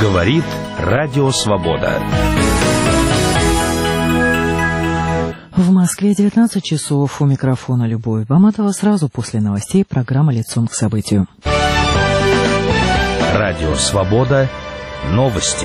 Говорит Радио Свобода. В Москве 19 часов. У микрофона Любовь Баматова. Сразу после новостей программа «Лицом к событию». Радио Свобода. Новости.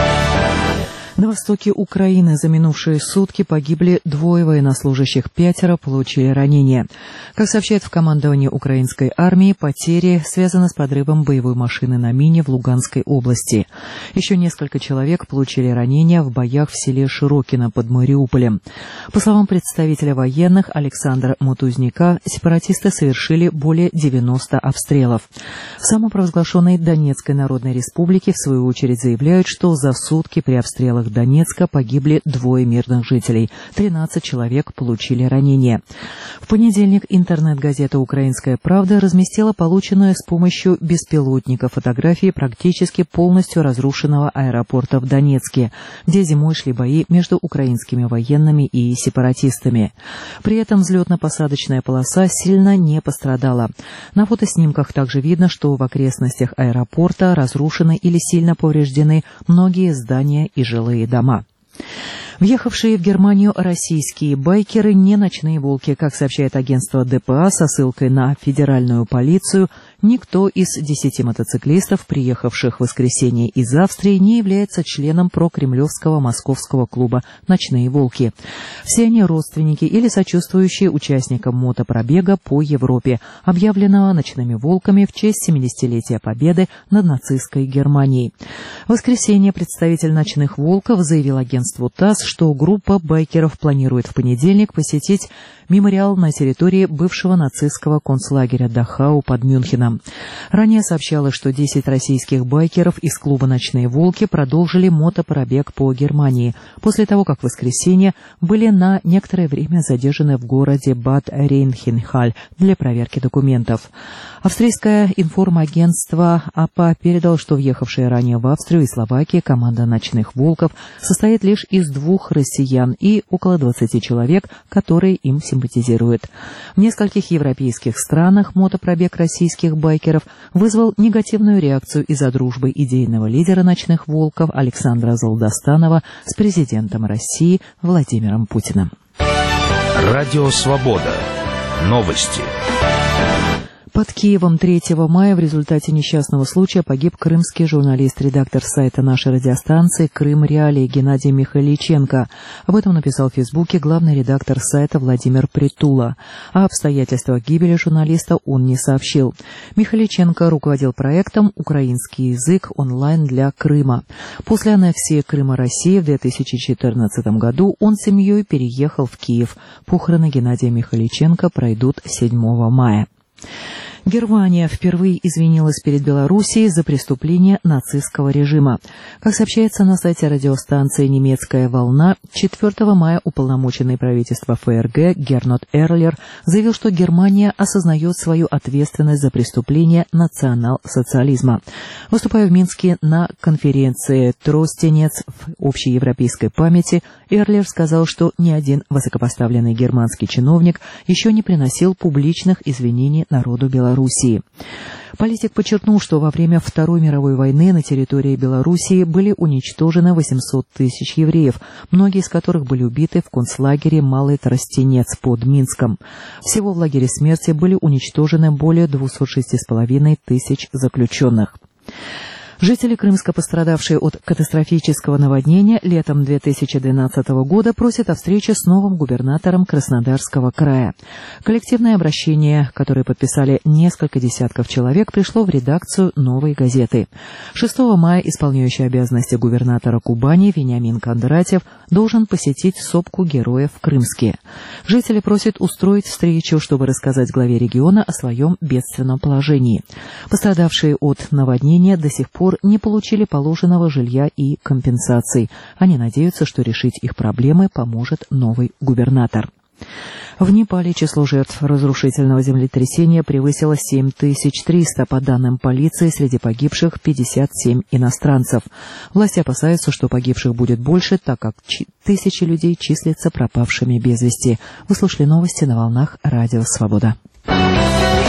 На востоке Украины за минувшие сутки погибли 2 военнослужащих, 5 получили ранения. Как сообщают в командовании украинской армии, потери связаны с подрывом боевой машины на мине в Луганской области. Еще несколько человек получили ранения в боях в селе Широкино под Мариуполем. По словам представителя военных Александра Мутузняка, сепаратисты совершили более 90 обстрелов. В самопровозглашенной Донецкой Народной Республике, в свою очередь, заявляют, что за сутки при обстрелах Донецка погибли 2 мирных жителей. 13 человек получили ранения. В понедельник интернет-газета «Украинская правда» разместила полученную с помощью беспилотника фотографии практически полностью разрушенного аэропорта в Донецке, где зимой шли бои между украинскими военными и сепаратистами. При этом взлетно-посадочная полоса сильно не пострадала. На фотоснимках также видно, что в окрестностях аэропорта разрушены или сильно повреждены многие здания и жилые дома. Въехавшие в Германию российские байкеры не ночные волки, как сообщает агентство ДПА со ссылкой на федеральную полицию. Никто из 10 мотоциклистов, приехавших в воскресенье из Австрии, не является членом прокремлевского московского клуба «Ночные волки». Все они родственники или сочувствующие участникам мотопробега по Европе, объявленного «Ночными волками» в честь 70-летия победы над нацистской Германией. В воскресенье представитель «Ночных волков» заявил агентству ТАСС, что группа байкеров планирует в понедельник посетить мемориал на территории бывшего нацистского концлагеря Дахау под Мюнхеном. Ранее сообщалось, что 10 российских байкеров из клуба «Ночные волки» продолжили мотопробег по Германии, после того, как в воскресенье были на некоторое время задержаны в городе Бад-Рейнхенхаль для проверки документов. Австрийское информагентство АПА передало, что въехавшая ранее в Австрию и Словакию команда «Ночных волков» состоит лишь из 2 россиян и около 20 человек, которые им симпатизируют. В нескольких европейских странах мотопробег российских байкеров вызвал негативную реакцию из-за дружбы идейного лидера «Ночных волков» Александра Золдостанова с президентом России Владимиром Путиным. Радио Свобода. Новости. Под Киевом 3 мая в результате несчастного случая погиб крымский журналист, редактор сайта нашей радиостанции «Крым Реалии» Геннадий Михайличенко. Об этом написал в Фейсбуке главный редактор сайта Владимир Притула. О обстоятельствах гибели журналиста он не сообщил. Михайличенко руководил проектом «Украинский язык онлайн для Крыма». После аннексии Крыма России в 2014 году он с семьей переехал в Киев. Похороны Геннадия Михайличенко пройдут 7 мая. Германия впервые извинилась перед Белоруссией за преступление нацистского режима. Как сообщается на сайте радиостанции «Немецкая волна», 4 мая уполномоченный правительства ФРГ Гернот Эрлер заявил, что Германия осознает свою ответственность за преступление национал-социализма. Выступая в Минске на конференции «Тростенец в общеевропейской памяти», Эрлер сказал, что ни один высокопоставленный германский чиновник еще не приносил публичных извинений народу Белоруссии. Политик подчеркнул, что во время Второй мировой войны на территории Белоруссии были уничтожены 800 тысяч евреев, многие из которых были убиты в концлагере Малый Тростенец под Минском. Всего в лагере смерти были уничтожены более 206,5 тысяч заключенных. Жители Крымска, пострадавшие от катастрофического наводнения летом 2012 года, просят о встрече с новым губернатором Краснодарского края. Коллективное обращение, которое подписали несколько десятков человек, пришло в редакцию «Новой газеты». 6 мая исполняющий обязанности губернатора Кубани Вениамин Кондратьев должен посетить сопку героев в Крымске. Жители просят устроить встречу, чтобы рассказать главе региона о своем бедственном положении. Пострадавшие от наводнения до сих пор не получили положенного жилья и компенсаций. Они надеются, что решить их проблемы поможет новый губернатор. В Непале число жертв разрушительного землетрясения превысило 7300. По данным полиции, среди погибших 57 иностранцев. Власти опасаются, что погибших будет больше, так как тысячи людей числятся пропавшими без вести. Вы слушали новости на волнах Радио Свобода.